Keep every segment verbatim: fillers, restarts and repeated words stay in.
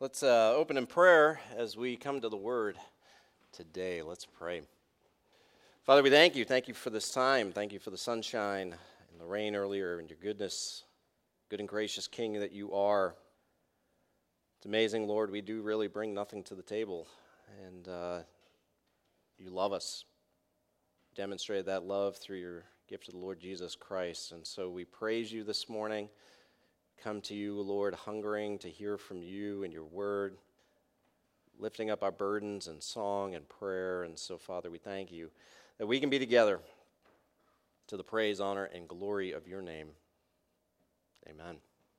Let's uh, open in prayer as we come to the Word today. Let's pray. Father, we thank you. Thank you for this time. Thank you for the sunshine and the rain earlier and your goodness, good and gracious King that you are. It's amazing, Lord. We do really bring nothing to the table, and uh, you love us. You demonstrated that love through your gift of the Lord Jesus Christ, and so we praise you this morning. Come to you, Lord, hungering to hear from you and your word, lifting up our burdens in song and prayer. And so, Father, we thank you that we can be together to the praise, honor, and glory of your name. Amen.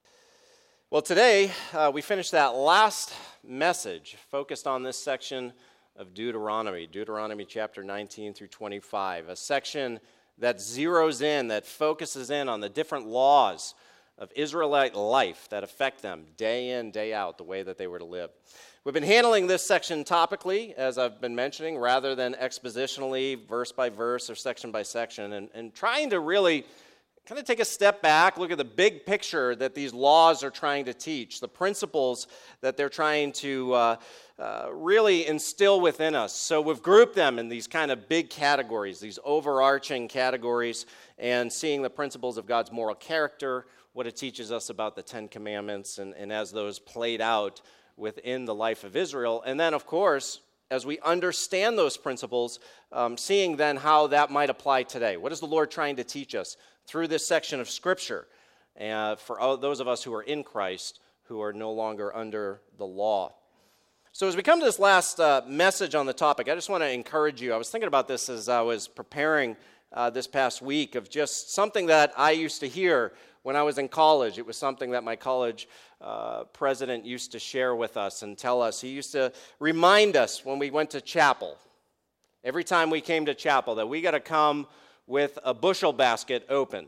Well, today uh, we finished that last message focused on this section of Deuteronomy, Deuteronomy chapter nineteen through twenty-five, a section that zeroes in, that focuses in on the different laws of Israelite life that affect them day in, day out, the way that they were to live. We've been handling this section topically, as I've been mentioning, rather than expositionally, verse by verse or section by section, and, and trying to really kind of take a step back, look at the big picture that these laws are trying to teach, the principles that they're trying to uh, uh, really instill within us. So we've grouped them in these kind of big categories, these overarching categories, and seeing the principles of God's moral character, what it teaches us about the Ten Commandments, and, and as those played out within the life of Israel. And then, of course, as we understand those principles, um, seeing then how that might apply today. What is the Lord trying to teach us through this section of Scripture uh, for all, those of us who are in Christ, who are no longer under the law? So as we come to this last uh, message on the topic, I just want to encourage you. I was thinking about this as I was preparing uh, this past week, of just something that I used to hear when I was in college. It was something that my college uh, president used to share with us and tell us. He used to remind us when we went to chapel, every time we came to chapel, that we got to come with a bushel basket open.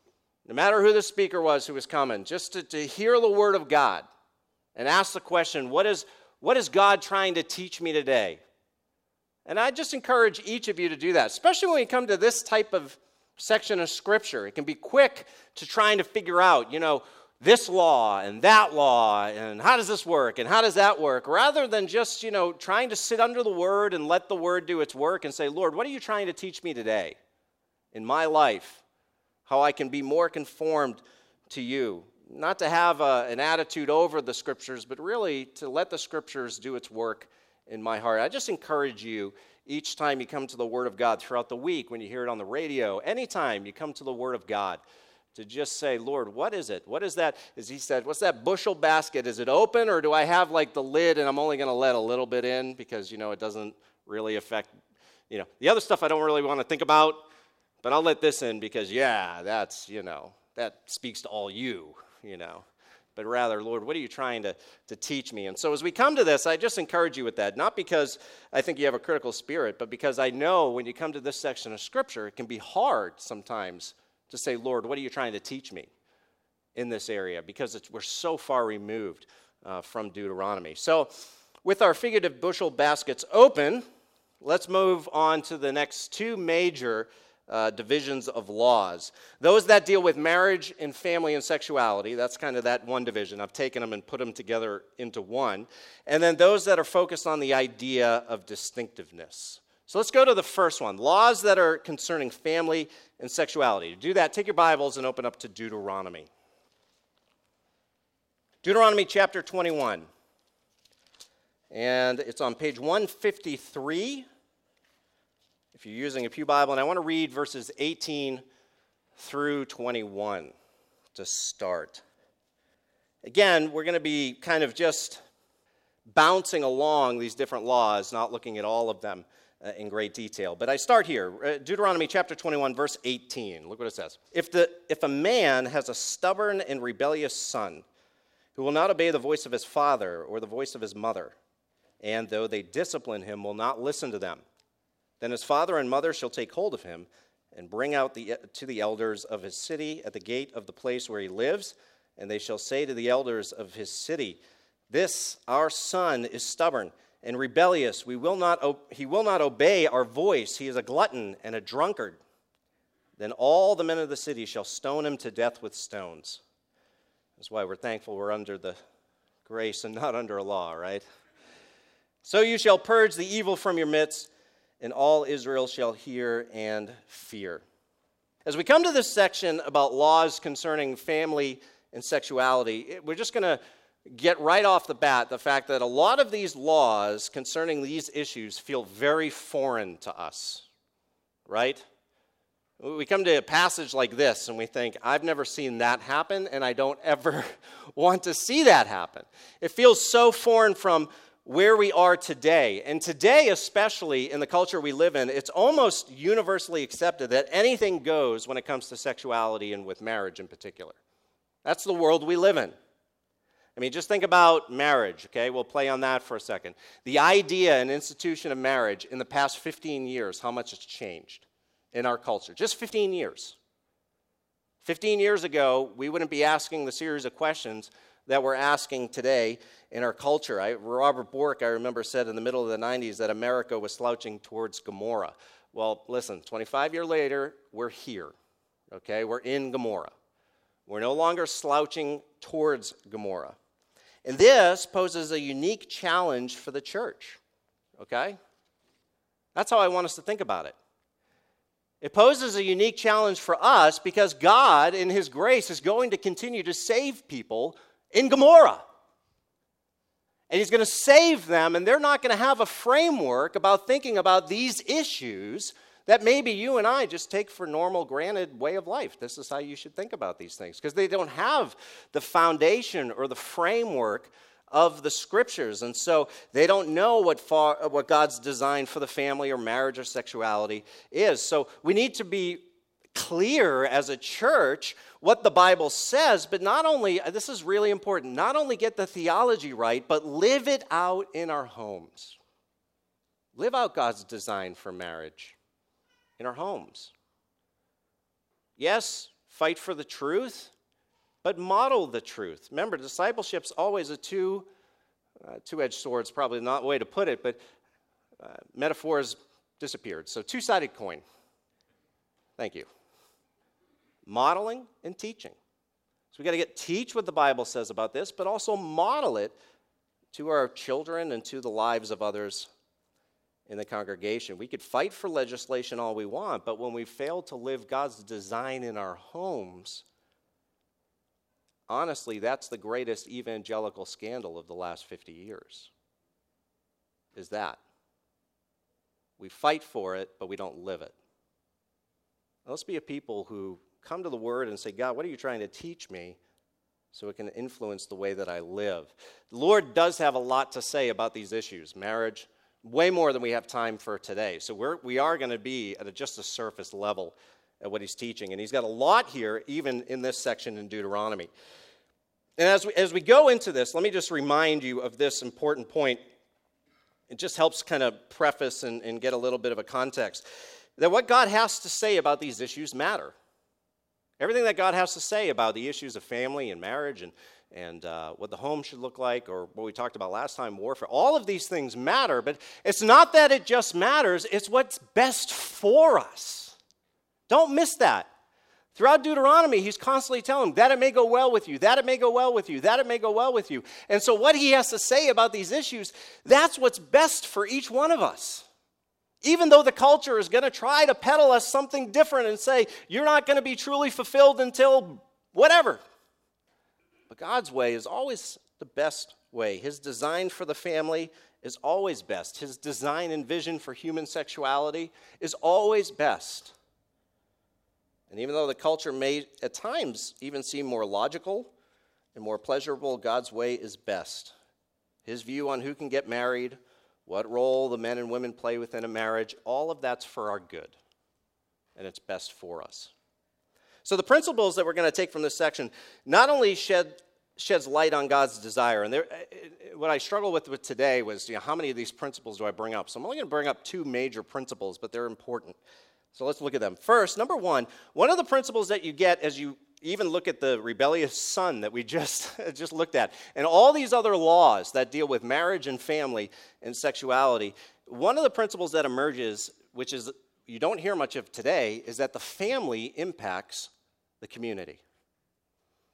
No matter who the speaker was who was coming, just to, to hear the Word of God and ask the question, what is, what is God trying to teach me today? And I just encourage each of you to do that, especially when we come to this type of section of Scripture. It can be quick to trying to figure out, you know, this law and that law, and how does this work, and how does that work, rather than just, you know, trying to sit under the Word and let the Word do its work and say, Lord, what are you trying to teach me today in my life, how I can be more conformed to you? Not to have a, an attitude over the Scriptures, but really to let the Scriptures do its work in my heart. I just encourage you, each time you come to the Word of God throughout the week, when you hear it on the radio, anytime you come to the Word of God, to just say, Lord, what is it? What is that? As he said, what's that bushel basket? Is it open, or do I have like the lid and I'm only going to let a little bit in because, you know, it doesn't really affect, you know, the other stuff I don't really want to think about, but I'll let this in because, yeah, that's, you know, that speaks to all you, you know. But rather, Lord, what are you trying to, to teach me? And so as we come to this, I just encourage you with that, not because I think you have a critical spirit, but because I know when you come to this section of Scripture, it can be hard sometimes to say, Lord, what are you trying to teach me in this area? Because it's, we're so far removed uh, from Deuteronomy. So with our figurative bushel baskets open, let's move on to the next two major Uh, divisions of laws. Those that deal with marriage and family and sexuality, that's kind of that one division. I've taken them and put them together into one. And then those that are focused on the idea of distinctiveness. So let's go to the first one, laws that are concerning family and sexuality. To do that, take your Bibles and open up to Deuteronomy. Deuteronomy chapter twenty-one. And it's on page one fifty-three. If you're using a Pew Bible, and I want to read verses eighteen through twenty-one to start. Again, we're going to be kind of just bouncing along these different laws, not looking at all of them uh, in great detail. But I start here, uh, Deuteronomy chapter twenty-one, verse eighteen. Look what it says. If the if a man has a stubborn and rebellious son who will not obey the voice of his father or the voice of his mother, and though they discipline him, will not listen to them, then his father and mother shall take hold of him and bring out the, to the elders of his city at the gate of the place where he lives, and they shall say to the elders of his city, this our son is stubborn and rebellious. We will not. He will not obey our voice. He is a glutton and a drunkard. Then all the men of the city shall stone him to death with stones. That's why we're thankful we're under the grace and not under a law, right? So you shall purge the evil from your midst, and all Israel shall hear and fear. As we come to this section about laws concerning family and sexuality, we're just going to get right off the bat the fact that a lot of these laws concerning these issues feel very foreign to us, right? We come to a passage like this and we think, I've never seen that happen, and I don't ever want to see that happen. It feels so foreign from where we are today. And today, especially in the culture we live in, it's almost universally accepted that anything goes when it comes to sexuality and with marriage in particular. That's the world we live in. I mean, just think about marriage, okay? We'll play on that for a second. The idea and institution of marriage in the past fifteen years, how much it's changed in our culture. Just fifteen years. fifteen years ago, we wouldn't be asking the series of questions that we're asking today in our culture. I, Robert Bork, I remember, said in the middle of the nineties that America was slouching towards Gomorrah. Well, listen, twenty-five years later, we're here, okay? We're in Gomorrah. We're no longer slouching towards Gomorrah. And this poses a unique challenge for the church, okay? That's how I want us to think about it. It poses a unique challenge for us because God, in His grace, is going to continue to save people in Gomorrah. And He's going to save them, and they're not going to have a framework about thinking about these issues that maybe you and I just take for normal, granted way of life. This is how you should think about these things, because they don't have the foundation or the framework of the Scriptures, and so they don't know what far, what God's design for the family or marriage or sexuality is. So we need to be clear as a church what the Bible says, but not only, this is really important, not only get the theology right, but live it out in our homes. Live out God's design for marriage in our homes. Yes, fight for the truth, but model the truth. Remember, discipleship's always a two, uh, two-edged sword. It's probably not the way to put it, but uh, metaphors disappeared. So two-sided coin. Thank you. Modeling and teaching. So we got to get teach what the Bible says about this, but also model it to our children and to the lives of others in the congregation. We could fight for legislation all we want, but when we fail to live God's design in our homes, honestly, that's the greatest evangelical scandal of the last fifty years, is that. We fight for it, but we don't live it. Now, let's be a people who come to the Word and say, God, what are you trying to teach me so it can influence the way that I live? The Lord does have a lot to say about these issues, marriage, way more than we have time for today. So we're, we are going to be at a, just a surface level at what He's teaching. And He's got a lot here, even in this section in Deuteronomy. And as we, as we go into this, let me just remind you of this important point. It just helps kind of preface and, and get a little bit of a context. That what God has to say about these issues matter. Everything that God has to say about the issues of family and marriage and, and uh, what the home should look like, or what we talked about last time, warfare, all of these things matter, but it's not that it just matters, it's what's best for us. Don't miss that. Throughout Deuteronomy, He's constantly telling them, that it may go well with you, that it may go well with you, that it may go well with you. And so what He has to say about these issues, that's what's best for each one of us. Even though the culture is going to try to peddle us something different and say, you're not going to be truly fulfilled until whatever. But God's way is always the best way. His design for the family is always best. His design and vision for human sexuality is always best. And even though the culture may at times even seem more logical and more pleasurable, God's way is best. His view on who can get married, what role the men and women play within a marriage, all of that's for our good, and it's best for us. So the principles that we're going to take from this section not only shed sheds light on God's desire, and there, what I struggled with, with today was, you know, how many of these principles do I bring up? So I'm only going to bring up two major principles, but they're important. So let's look at them. First, number one, one of the principles that you get as you even look at the rebellious son that we just, just looked at, and all these other laws that deal with marriage and family and sexuality, one of the principles that emerges, which is you don't hear much of today, is that the family impacts the community.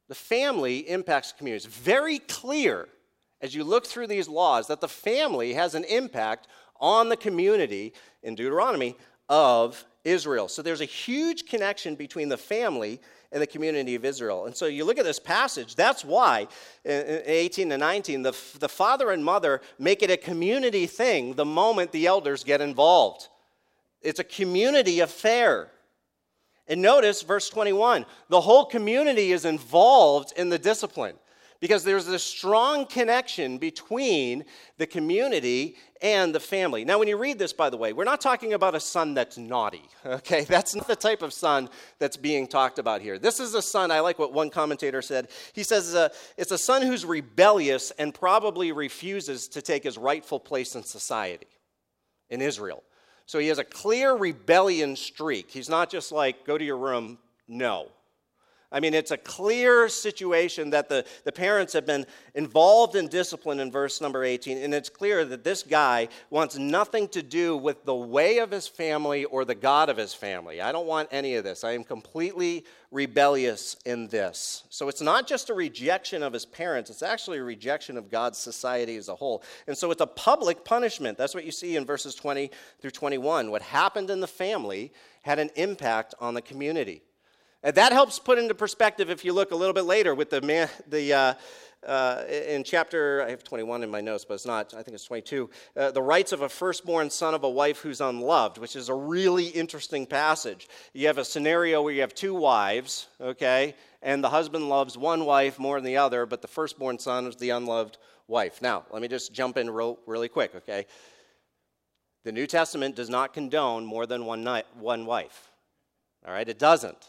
The family impacts the community. It's very clear as you look through these laws that the family has an impact on the community in Deuteronomy of Israel. So there's a huge connection between the family and the community of Israel. And so you look at this passage, that's why in eighteen to nineteen, the, the father and mother make it a community thing the moment the elders get involved. It's a community affair. And notice verse twenty-one, the whole community is involved in the discipline because there's a strong connection between the community and the family. Now, when you read this, by the way, we're not talking about a son that's naughty, okay? That's not the type of son that's being talked about here. This is a son, I like what one commentator said. He says uh, it's a son who's rebellious and probably refuses to take his rightful place in society in Israel. So he has a clear rebellion streak. He's not just like, go to your room, no. I mean, it's a clear situation that the, the parents have been involved in discipline in verse number eighteen, and it's clear that this guy wants nothing to do with the way of his family or the God of his family. I don't want any of this. I am completely rebellious in this. So it's not just a rejection of his parents, it's actually a rejection of God's society as a whole. And so it's a public punishment. That's what you see in verses twenty through twenty-one. What happened in the family had an impact on the community. And that helps put into perspective if you look a little bit later with the man, the uh, uh, in chapter, I have twenty-one in my notes, but it's not, I think it's twenty-two, uh, the rights of a firstborn son of a wife who's unloved, which is a really interesting passage. You have a scenario where you have two wives, okay, and the husband loves one wife more than the other, but the firstborn son is the unloved wife. Now, let me just jump in real, really quick, okay? The New Testament does not condone more than one, night, one wife, all right? It doesn't.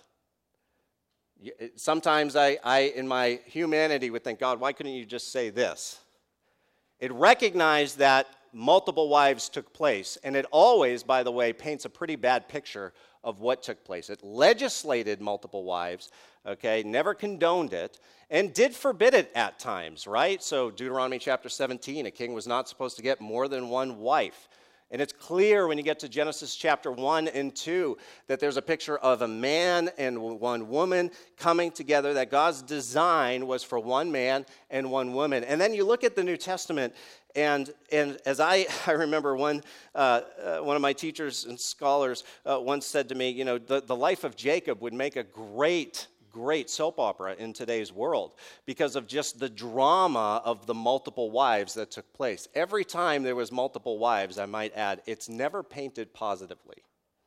Sometimes I, I, in my humanity, would think, God, why couldn't you just say this? It recognized that multiple wives took place, and it always, by the way, paints a pretty bad picture of what took place. It legislated multiple wives, okay, never condoned it, and did forbid it at times, right? So Deuteronomy chapter seventeen, a king was not supposed to get more than one wife. And it's clear when you get to Genesis chapter one and two that there's a picture of a man and one woman coming together, that God's design was for one man and one woman. And then you look at the New Testament, and and as I, I remember one, uh, uh, one of my teachers and scholars uh, once said to me, you know, the, the life of Jacob would make a great great soap opera in today's world because of just the drama of the multiple wives that took place. Every time there was multiple wives, I might add, it's never painted positively.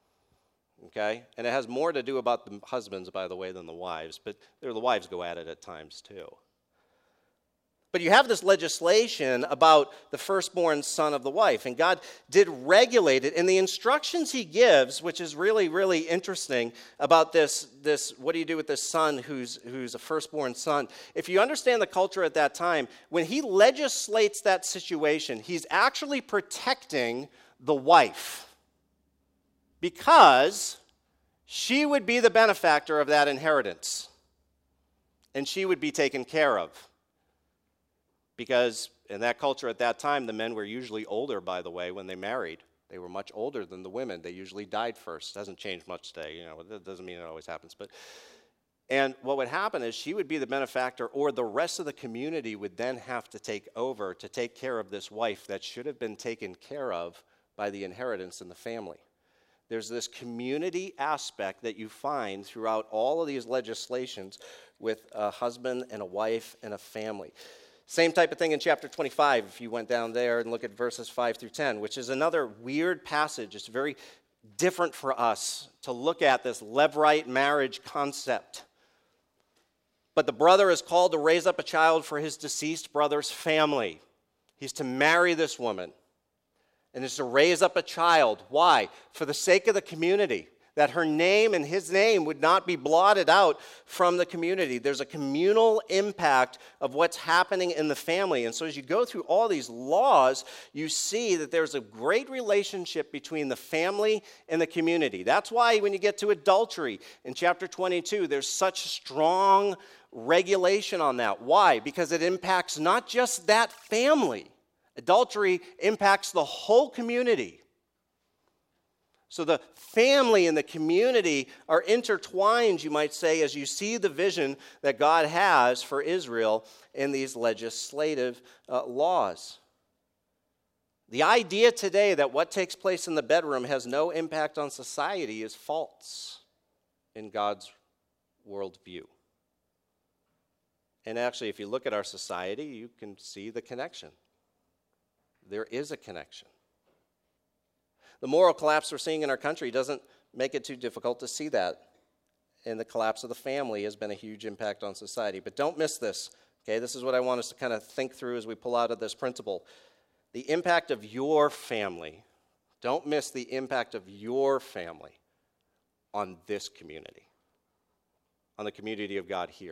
Okay? And it has more to do about the husbands, by the way, than the wives, but the wives go at it at times too. But you have this legislation about the firstborn son of the wife, and God did regulate it. And the instructions he gives, which is really, really interesting about this, this what do you do with this son who's, who's a firstborn son? If you understand the culture at that time, when he legislates that situation, he's actually protecting the wife because she would be the benefactor of that inheritance, and she would be taken care of. Because in that culture at that time, the men were usually older, by the way, when they married. They were much older than the women. They usually died first. It hasn't changed much today. You know, that doesn't mean it always happens. But and what would happen is she would be the benefactor, or the rest of the community would then have to take over to take care of this wife that should have been taken care of by the inheritance in the family. There's this community aspect that you find throughout all of these legislations with a husband and a wife and a family. Same type of thing in chapter twenty-five, if you went down there and look at verses five through ten, which is another weird passage. It's very different for us to look at this levirate marriage concept. But the brother is called to raise up a child for his deceased brother's family. He's to marry this woman, and is to raise up a child. Why? For the sake of the community, that her name and his name would not be blotted out from the community. There's a communal impact of what's happening in the family. And so as you go through all these laws, you see that there's a great relationship between the family and the community. That's why when you get to adultery in chapter twenty-two, there's such strong regulation on that. Why? Because it impacts not just that family. Adultery impacts the whole community. So the family and the community are intertwined, you might say, as you see the vision that God has for Israel in these legislative uh, laws. The idea today that what takes place in the bedroom has no impact on society is false in God's worldview. And actually, if you look at our society, you can see the connection. There is a connection. The moral collapse we're seeing in our country doesn't make it too difficult to see that. And the collapse of the family has been a huge impact on society. But don't miss this, okay? This is what I want us to kind of think through as we pull out of this principle. The impact of your family, don't miss the impact of your family on this community, on the community of God here.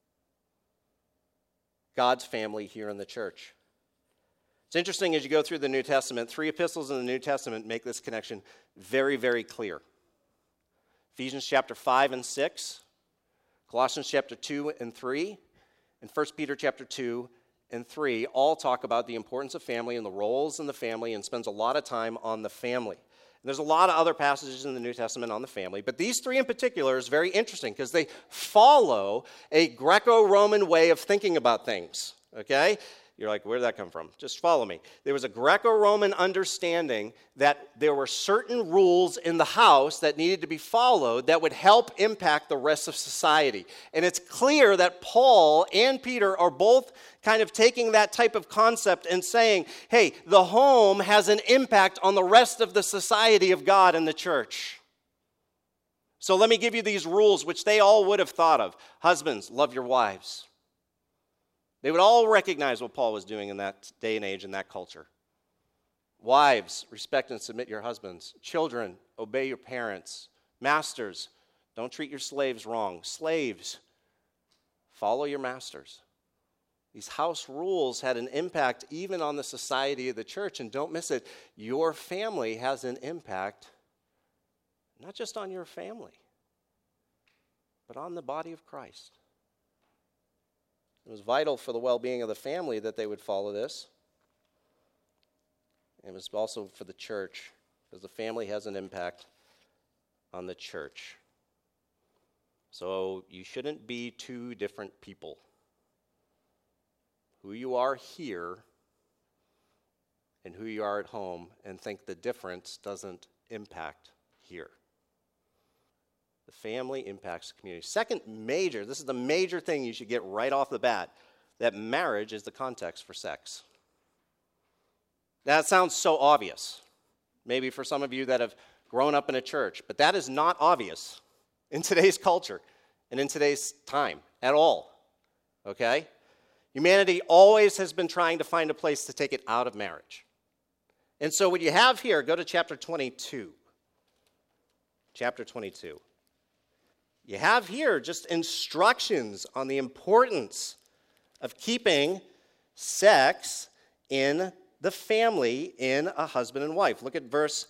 God's family here in the church. It's interesting as you go through the New Testament, three epistles in the New Testament make this connection very, very clear. Ephesians chapter five and six, Colossians chapter two and three, and First Peter chapter two and three all talk about the importance of family and the roles in the family and spends a lot of time on the family. And there's a lot of other passages in the New Testament on the family, but these three in particular is very interesting because they follow a Greco-Roman way of thinking about things, okay? You're like, where did that come from? Just follow me. There was a Greco-Roman understanding that there were certain rules in the house that needed to be followed that would help impact the rest of society. And it's clear that Paul and Peter are both kind of taking that type of concept and saying, hey, the home has an impact on the rest of the society of God and the church. So let me give you these rules, which they all would have thought of. Husbands, love your wives. They would all recognize what Paul was doing in that day and age, in that culture. Wives, respect and submit your husbands. Children, obey your parents. Masters, don't treat your slaves wrong. Slaves, follow your masters. These house rules had an impact even on the society of the church, and don't miss it, your family has an impact not just on your family, but on the body of Christ. It was vital for the well-being of the family that they would follow this. It was also for the church, because the family has an impact on the church. So you shouldn't be two different people. Who you are here and who you are at home, and think the difference doesn't impact here. The family impacts the community. Second major, this is the major thing you should get right off the bat, that marriage is the context for sex. That sounds so obvious, maybe for some of you that have grown up in a church, but that is not obvious in today's culture and in today's time at all, okay? Humanity always has been trying to find a place to take it out of marriage. And so what you have here, go to chapter twenty-two. Chapter twenty-two. You have here just instructions on the importance of keeping sex in the family in a husband and wife. Look at verse,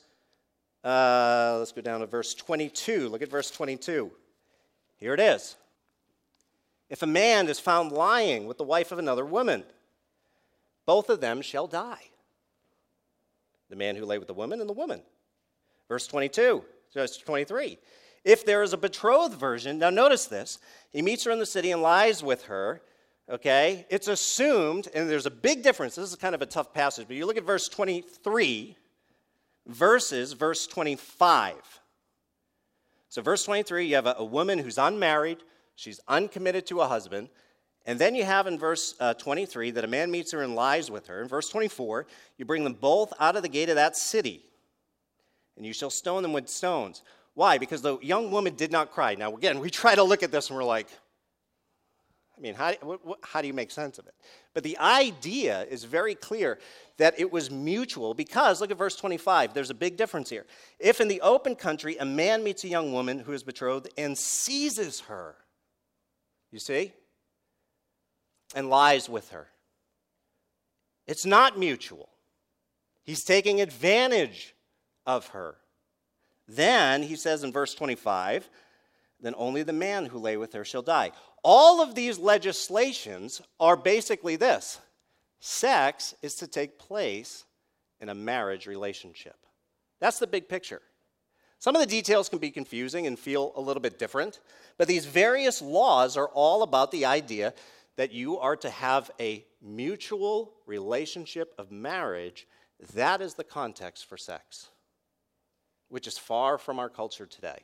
uh, let's go down to verse twenty-two. Look at verse twenty-two. Here it is. If a man is found lying with the wife of another woman, both of them shall die. The man who lay with the woman and the woman. Verse twenty-two, verse twenty-three. If there is a betrothed virgin, now notice this, he meets her in the city and lies with her, okay? It's assumed, and there's a big difference. This is kind of a tough passage, but you look at verse twenty-three versus verse twenty-five. So verse twenty-three, you have a, a woman who's unmarried, she's uncommitted to a husband, and then you have in verse uh, twenty-three that a man meets her and lies with her. In verse twenty-four, you bring them both out of the gate of that city, and you shall stone them with stones. Why? Because the young woman did not cry. Now, again, we try to look at this and we're like, I mean, how, what, what, how do you make sense of it? But the idea is very clear that it was mutual because, look at verse twenty-five, there's a big difference here. If in the open country a man meets a young woman who is betrothed and seizes her, you see, and lies with her, it's not mutual. He's taking advantage of her. Then, he says in verse twenty-five, then only the man who lay with her shall die. All of these legislations are basically this. Sex is to take place in a marriage relationship. That's the big picture. Some of the details can be confusing and feel a little bit different, but these various laws are all about the idea that you are to have a mutual relationship of marriage. That is the context for sex, which is far from our culture today.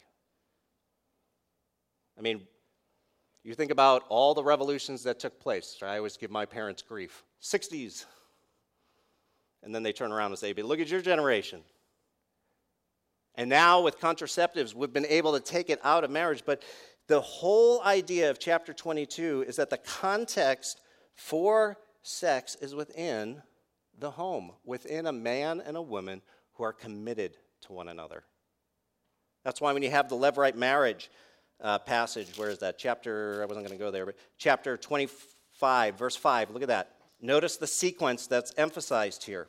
I mean, you think about all the revolutions that took place. I always give my parents grief. sixties. And then they turn around and say, but look at your generation. And now with contraceptives, we've been able to take it out of marriage. But the whole idea of chapter twenty-two is that the context for sex is within the home, within a man and a woman who are committed to one another. That's why when you have the Levirate marriage uh, passage, where is that? Chapter, I wasn't going to go there, but chapter twenty-five, verse five, look at that. Notice the sequence that's emphasized here.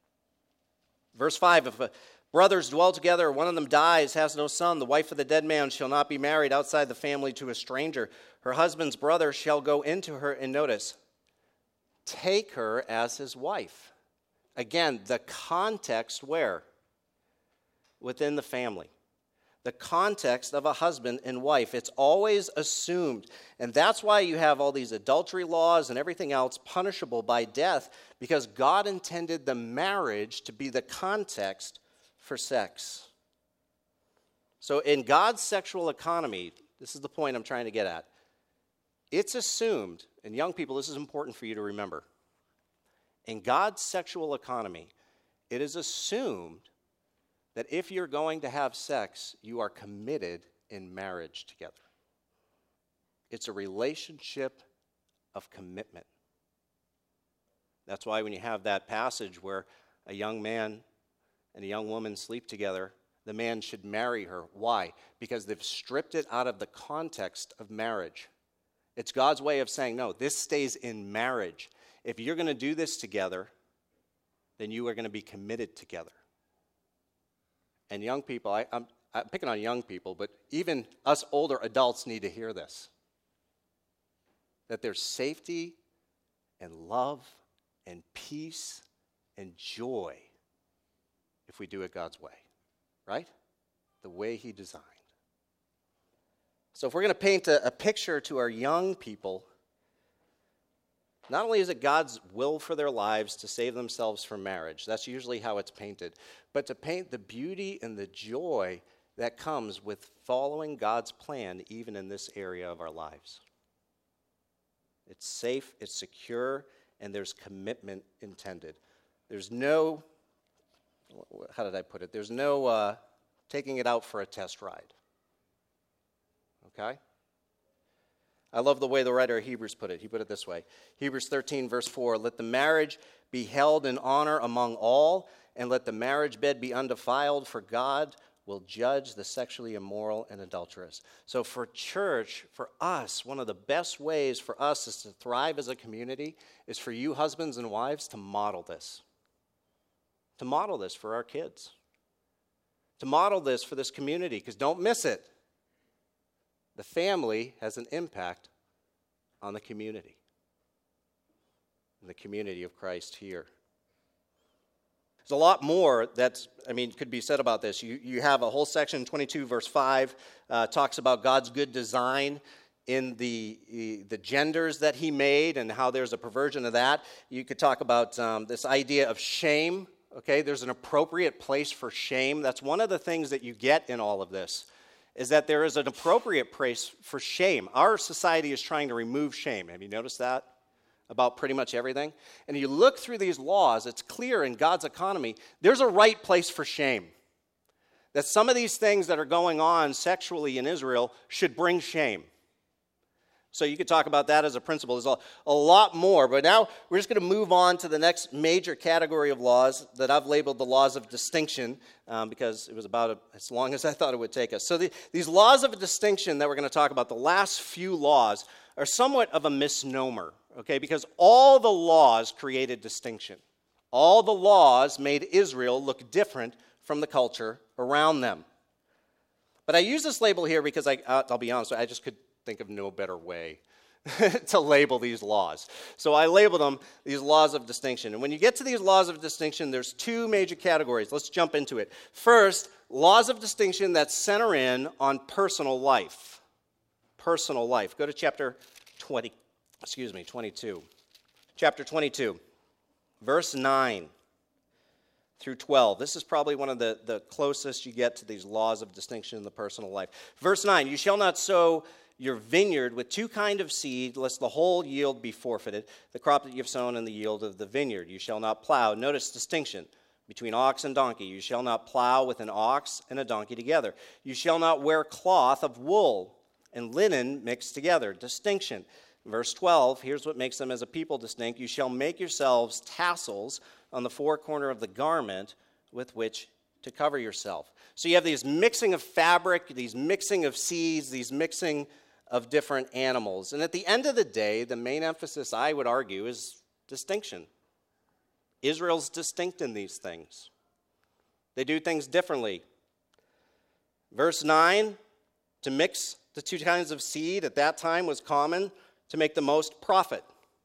Verse five, if a brothers dwell together, one of them dies, has no son, the wife of the dead man shall not be married outside the family to a stranger. Her husband's brother shall go into her, and notice, take her as his wife. Again, the context where? Within the family. The context of a husband and wife. It's always assumed. And that's why you have all these adultery laws and everything else punishable by death, because God intended the marriage to be the context for sex. So in God's sexual economy, this is the point I'm trying to get at. It's assumed, and young people, this is important for you to remember. In God's sexual economy, it is assumed that if you're going to have sex, you are committed in marriage together. It's a relationship of commitment. That's why when you have that passage where a young man and a young woman sleep together, the man should marry her. Why? Because they've stripped it out of the context of marriage. It's God's way of saying, no, this stays in marriage. If you're going to do this together, then you are going to be committed together. And young people, I, I'm, I'm picking on young people, but even us older adults need to hear this. That there's safety and love and peace and joy if we do it God's way, right? The way he designed. So if we're going to paint a, a picture to our young people, not only is it God's will for their lives to save themselves from marriage, that's usually how it's painted, but to paint the beauty and the joy that comes with following God's plan even in this area of our lives. It's safe, it's secure, and there's commitment intended. There's no, how did I put it? There's no uh, taking it out for a test ride. Okay? I love the way the writer of Hebrews put it. He put it this way. Hebrews thirteen, verse four, let the marriage be held in honor among all, and let the marriage bed be undefiled, for God will judge the sexually immoral and adulterous. So for church, for us, one of the best ways for us is to thrive as a community is for you husbands and wives to model this. To model this for our kids. To model this for this community, because don't miss it. The family has an impact on the community. And the community of Christ here. There's a lot more that's, I mean, could be said about this. You, you have a whole section, twenty-two, verse five, uh, talks about God's good design in the, the genders that he made and how there's a perversion of that. You could talk about um, this idea of shame. Okay, there's an appropriate place for shame. That's one of the things that you get in all of this, is that there is an appropriate place for shame. Our society is trying to remove shame. Have you noticed that? About pretty much everything. And you look through these laws, it's clear in God's economy, there's a right place for shame. That some of these things that are going on sexually in Israel should bring shame. So you could talk about that as a principle. There's a, a lot more, but now we're just going to move on to the next major category of laws that I've labeled the laws of distinction um, because it was about a, as long as I thought it would take us. So the, these laws of distinction that we're going to talk about, the last few laws, are somewhat of a misnomer, okay, because all the laws created distinction. All the laws made Israel look different from the culture around them. But I use this label here because I, uh, I'll be honest, I just could think of no better way to label these laws. So I labeled them these laws of distinction. And when you get to these laws of distinction, there's two major categories. Let's jump into it. First, laws of distinction that center in on personal life. Personal life. Go to chapter twenty, excuse me, twenty-two. Chapter twenty-two, verse nine through twelve. This is probably one of the, the closest you get to these laws of distinction in the personal life. Verse nine, you shall not sow your vineyard with two kind of seed, lest the whole yield be forfeited, the crop that you have sown and the yield of the vineyard. You shall not plow. Notice distinction between ox and donkey. You shall not plow with an ox and a donkey together. You shall not wear cloth of wool and linen mixed together. Distinction. Verse twelve, here's what makes them as a people distinct. You shall make yourselves tassels on the four corner of the garment with which to cover yourself. So you have these mixing of fabric, these mixing of seeds, these mixing of different animals. And at the end of the day, the main emphasis, I would argue, is distinction. Israel's distinct in these things. They do things differently. Verse nine, to mix the two kinds of seed at that time was common to make the most profit,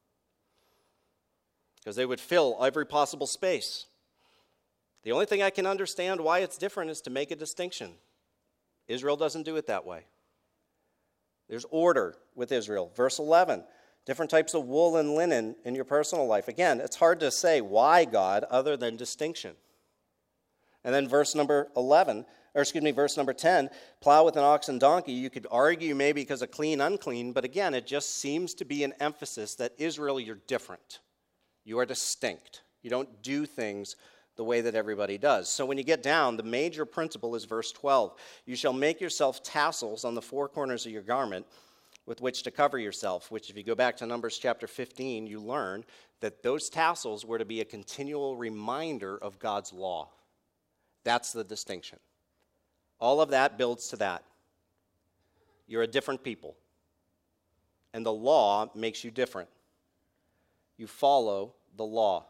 because they would fill every possible space. The only thing I can understand why it's different is to make a distinction. Israel doesn't do it that way. There's order with Israel. Verse eleven, different types of wool and linen in your personal life. Again, it's hard to say why God other than distinction. And then verse number eleven, or excuse me, verse number ten, plow with an ox and donkey. You could argue maybe because of clean, unclean, but again, it just seems to be an emphasis that Israel, you're different. You are distinct. You don't do things the way that everybody does. So when you get down, the major principle is verse twelve. You shall make yourself tassels on the four corners of your garment with which to cover yourself, which if you go back to Numbers chapter fifteen, you learn that those tassels were to be a continual reminder of God's law. That's the distinction. All of that builds to that. You're a different people. And the law makes you different. You follow the law.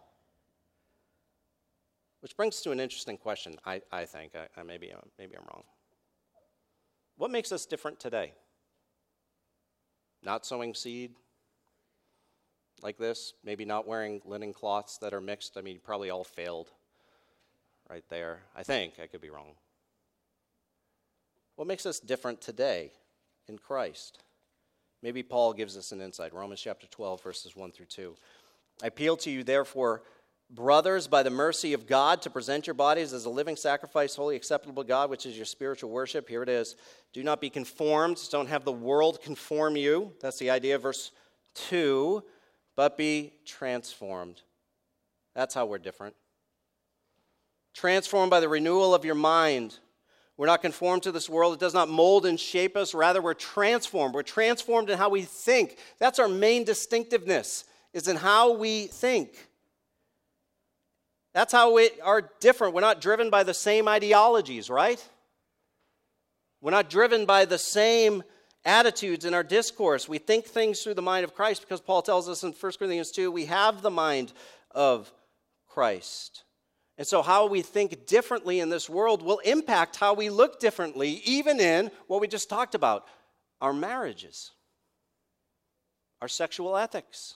Which brings us to an interesting question, I, I think. I, I maybe, uh, maybe I'm wrong. What makes us different today? Not sowing seed like this? Maybe not wearing linen cloths that are mixed? I mean, you probably all failed right there. I think. I could be wrong. What makes us different today in Christ? Maybe Paul gives us an insight. Romans chapter twelve, verses one through two. I appeal to you, therefore, brothers, by the mercy of God, to present your bodies as a living sacrifice, wholly acceptable to God, which is your spiritual worship. Here it is. Do not be conformed. Don't have the world conform you. That's the idea of verse two. But be transformed. That's how we're different. Transformed by the renewal of your mind. We're not conformed to this world. It does not mold and shape us. Rather, we're transformed. We're transformed in how we think. That's our main distinctiveness, is in how we think. That's how we are different. We're not driven by the same ideologies, right? We're not driven by the same attitudes in our discourse. We think things through the mind of Christ because Paul tells us in First Corinthians two, we have the mind of Christ. And so how we think differently in this world will impact how we look differently, even in what we just talked about, our marriages, our sexual ethics,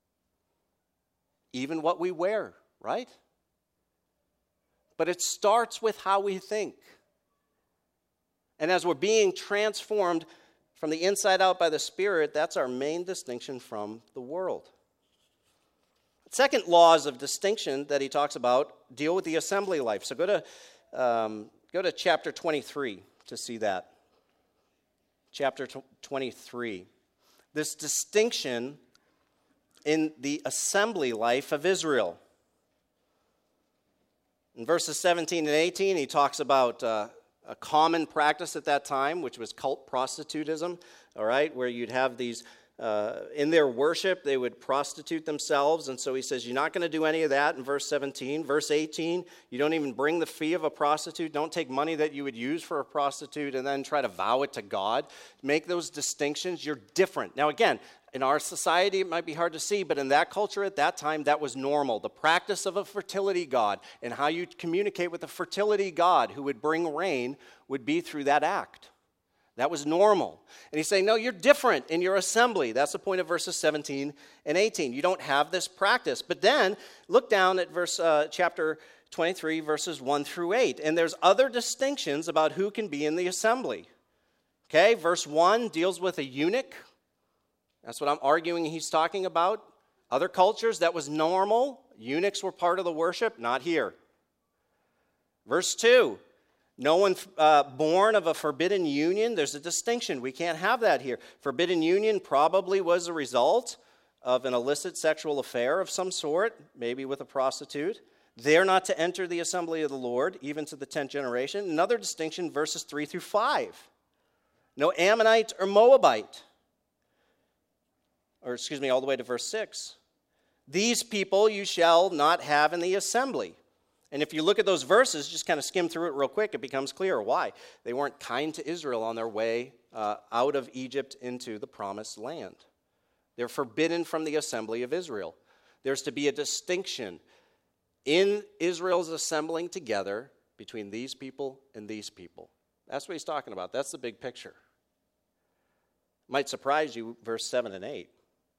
even what we wear, right? But it starts with how we think. And as we're being transformed from the inside out by the Spirit, that's our main distinction from the world. Second laws of distinction that he talks about deal with the assembly life. So go to um, go to chapter twenty-three to see that. Chapter twenty-three. This distinction in the assembly life of Israel. In verses seventeen and eighteen, he talks about uh, a common practice at that time, which was cult prostitutism, all right, where you'd have these, uh, in their worship, they would prostitute themselves. And so he says, you're not going to do any of that in verse seventeen. Verse eighteen, you don't even bring the fee of a prostitute. Don't take money that you would use for a prostitute and then try to vow it to God. Make those distinctions. You're different. Now, again, in our society, it might be hard to see, but in that culture at that time, that was normal. The practice of a fertility god and how you communicate with a fertility god who would bring rain would be through that act. That was normal. And he's saying, no, you're different in your assembly. That's the point of verses seventeen and eighteen. You don't have this practice. But then look down at verse uh, chapter twenty-three, verses one through eight. And there's other distinctions about who can be in the assembly. Okay, verse one deals with a eunuch. That's what I'm arguing he's talking about. Other cultures, that was normal. Eunuchs were part of the worship, not here. Verse two, no one uh, born of a forbidden union. There's a distinction. We can't have that here. Forbidden union probably was a result of an illicit sexual affair of some sort, maybe with a prostitute. They're not to enter the assembly of the Lord, even to the tenth generation. Another distinction, verses three through five. No Ammonite or Moabite. Or excuse me, all the way to verse six. These people you shall not have in the assembly. And if you look at those verses, just kind of skim through it real quick, it becomes clear why. They weren't kind to Israel on their way uh, out of Egypt into the promised land. They're forbidden from the assembly of Israel. There's to be a distinction in Israel's assembling together between these people and these people. That's what he's talking about. That's the big picture. Might surprise you, verse seven and eight.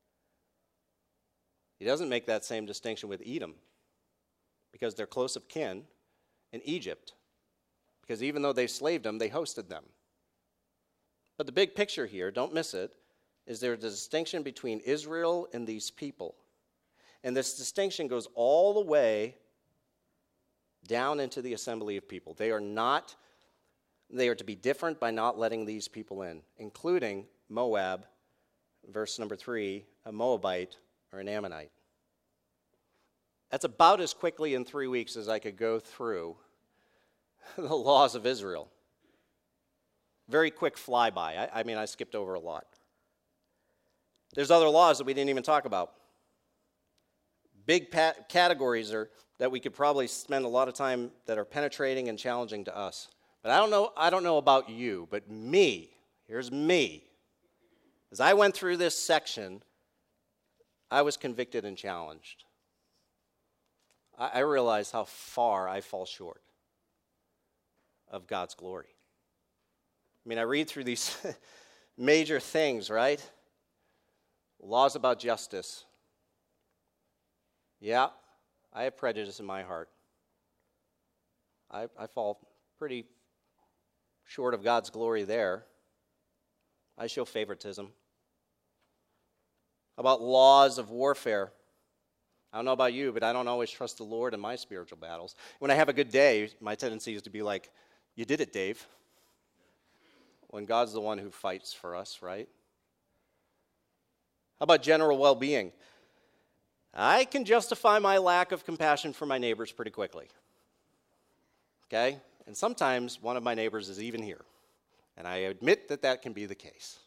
He doesn't make that same distinction with Edom, because they're close of kin, in Egypt, because even though they slaved them, they hosted them. But the big picture here, don't miss it, is there's a distinction between Israel and these people. And this distinction goes all the way down into the assembly of people. They are not, they are to be different by not letting these people in, including Moab, verse number three, a Moabite or an Ammonite. That's about as quickly in three weeks as I could go through the laws of Israel. Very quick flyby. I, I mean, I skipped over a lot. There's other laws that we didn't even talk about. Big pat- categories are, that we could probably spend a lot of time that are penetrating and challenging to us. But I don't know, I don't know about you, but me, here's me. As I went through this section, I was convicted and challenged. I, I realized how far I fall short of God's glory. I mean, I read through these major things, right? Laws about justice. Yeah, I have prejudice in my heart. I, I fall pretty short of God's glory there. I show favoritism. About laws of warfare. I don't know about you, but I don't always trust the Lord in my spiritual battles. When I have a good day, my tendency is to be like, you did it, Dave. When God's the one who fights for us, right? How about general well-being? I can justify my lack of compassion for my neighbors pretty quickly. Okay? And sometimes one of my neighbors is even here. And I admit that that can be the case.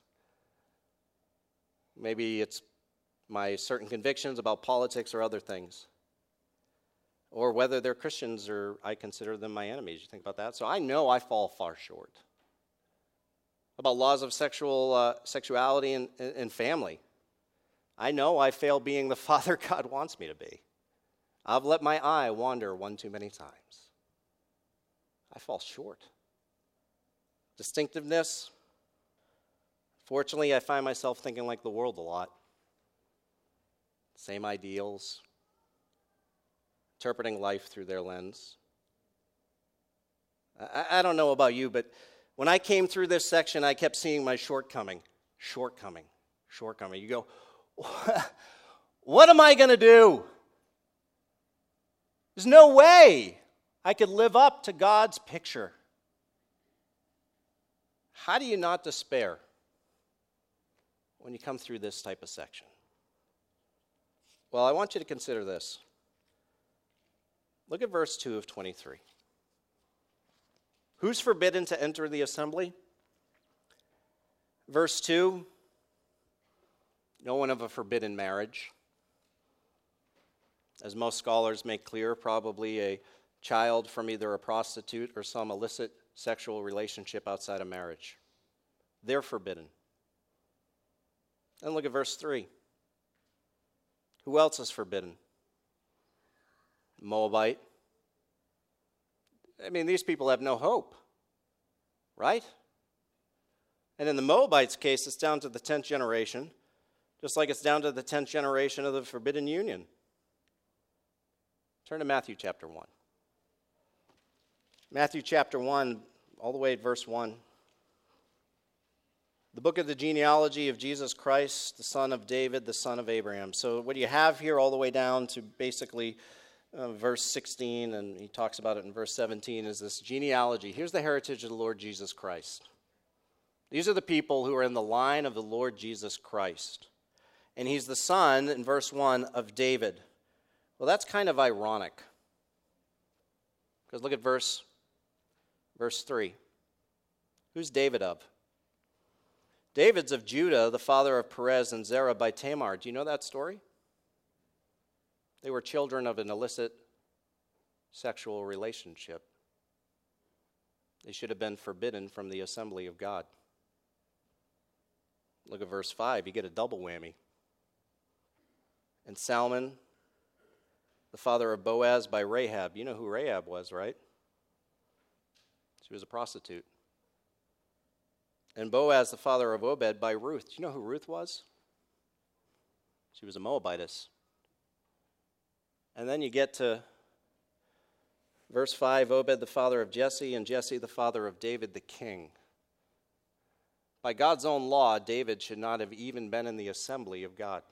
Maybe it's my certain convictions about politics or other things. Or whether they're Christians or I consider them my enemies. You think about that? So I know I fall far short. About laws of sexual uh, sexuality and, and family. I know I fail being the father God wants me to be. I've let my eye wander one too many times. I fall short. Distinctiveness. Fortunately, I find myself thinking like the world a lot. Same ideals. Interpreting life through their lens. I, I don't know about you, but when I came through this section, I kept seeing my shortcoming. Shortcoming. Shortcoming. You go, what am I going to do? There's no way I could live up to God's picture. How do you not despair when you come through this type of section? Well, I want you to consider this. Look at verse two of twenty-three. Who's forbidden to enter the assembly? Verse two, no one of a forbidden marriage. As most scholars make clear, probably a child from either a prostitute or some illicit sexual relationship outside of marriage. They're forbidden. Then look at verse three. Who else is forbidden? Moabite. I mean, these people have no hope, right? And in the Moabites' case, it's down to the tenth generation, just like it's down to the tenth generation of the forbidden union. Turn to Matthew chapter one. Matthew chapter one, all the way at verse one. The book of the genealogy of Jesus Christ, the son of David, the son of Abraham. So what you have here all the way down to basically uh, verse sixteen, and he talks about it in verse seventeen, is this genealogy. Here's the heritage of the Lord Jesus Christ. These are the people who are in the line of the Lord Jesus Christ. And he's the son, in verse one, of David. Well, that's kind of ironic. Because look at verse, verse three. Who's David of? David's of Judah, the father of Perez and Zerah by Tamar. Do you know that story? They were children of an illicit sexual relationship. They should have been forbidden from the assembly of God. Look at verse five. You get a double whammy. And Salmon, the father of Boaz by Rahab. You know who Rahab was, right? She was a prostitute. And Boaz, the father of Obed, by Ruth. Do you know who Ruth was? She was a Moabitess. And then you get to verse five, Obed, the father of Jesse, and Jesse, the father of David, the king. By God's own law, David should not have even been in the assembly of God.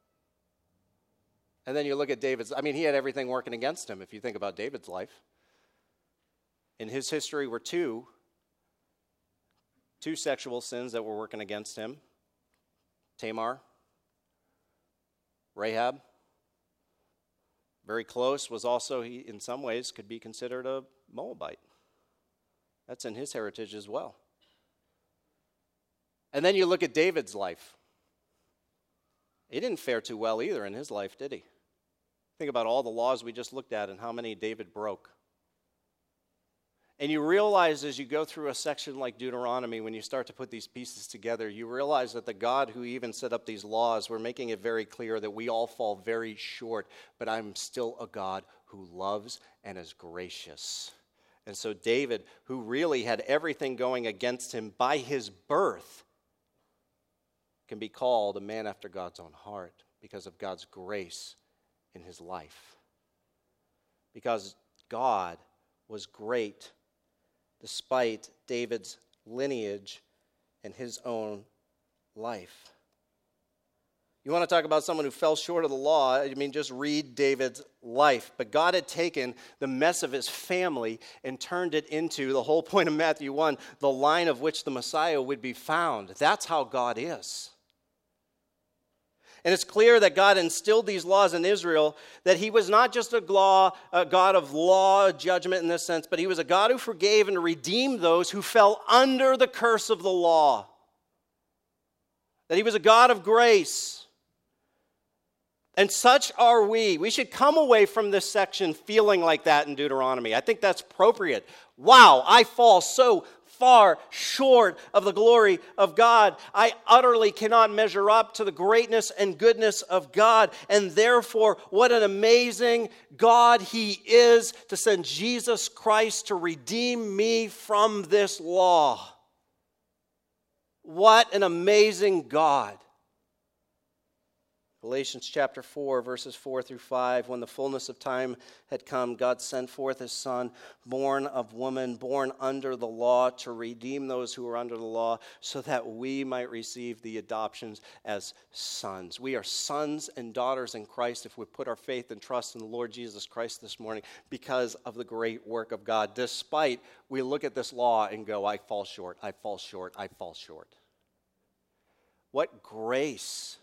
And then you look at David's, I mean, he had everything working against him if you think about David's life. In his history were two Two sexual sins that were working against him. Tamar, Rahab. Very close, was also, he, in some ways, could be considered a Moabite. That's in his heritage as well. And then you look at David's life. He didn't fare too well either in his life, did he? Think about all the laws we just looked at and how many David broke. And you realize as you go through a section like Deuteronomy, when you start to put these pieces together, you realize that the God who even set up these laws, we're making it very clear that we all fall very short, but I'm still a God who loves and is gracious. And so David, who really had everything going against him by his birth, can be called a man after God's own heart because of God's grace in his life. Because God was great despite David's lineage and his own life. You want to talk about someone who fell short of the law? I mean, just read David's life. But God had taken the mess of his family and turned it into, the whole point of Matthew one, the line of which the Messiah would be found. That's how God is. And it's clear that God instilled these laws in Israel, that he was not just a, law, a God of law, judgment in this sense, but he was a God who forgave and redeemed those who fell under the curse of the law. That he was a God of grace. And such are we. We should come away from this section feeling like that in Deuteronomy. I think that's appropriate. Wow, I fall so far short of the glory of God. I utterly cannot measure up to the greatness and goodness of God. And therefore, what an amazing God he is to send Jesus Christ to redeem me from this law. What an amazing God. Galatians chapter four, verses four through five, when the fullness of time had come, God sent forth his Son, born of woman, born under the law, to redeem those who are under the law, so that we might receive the adoptions as sons. We are sons and daughters in Christ if we put our faith and trust in the Lord Jesus Christ this morning because of the great work of God. Despite we look at this law and go, I fall short, I fall short, I fall short. What grace!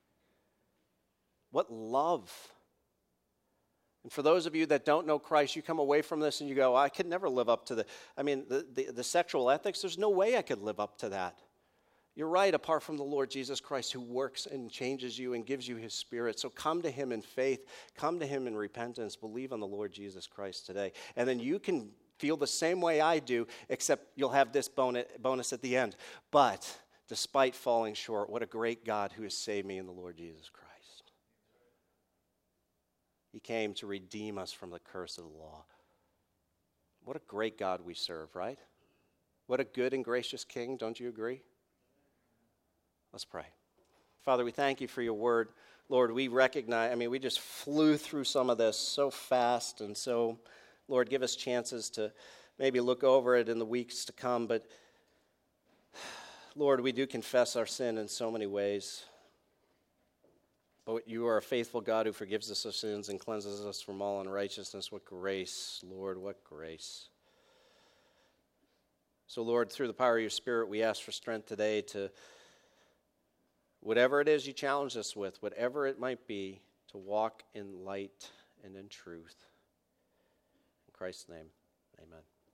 What love. And for those of you that don't know Christ, you come away from this and you go, I could never live up to the, I mean, the, the, the sexual ethics, there's no way I could live up to that. You're right, apart from the Lord Jesus Christ who works and changes you and gives you his Spirit. So come to him in faith, come to him in repentance, believe on the Lord Jesus Christ today. And then you can feel the same way I do, except you'll have this bonus at the end. But despite falling short, what a great God who has saved me in the Lord Jesus Christ. He came to redeem us from the curse of the law. What a great God we serve, right? What a good and gracious King, don't you agree? Let's pray. Father, we thank you for your word. Lord, we recognize, I mean, we just flew through some of this so fast, and so, Lord, give us chances to maybe look over it in the weeks to come, but Lord, we do confess our sin in so many ways. But you are a faithful God who forgives us of sins and cleanses us from all unrighteousness. What grace, Lord, what grace. So, Lord, through the power of your Spirit, we ask for strength today to, whatever it is you challenge us with, whatever it might be, to walk in light and in truth. In Christ's name, amen.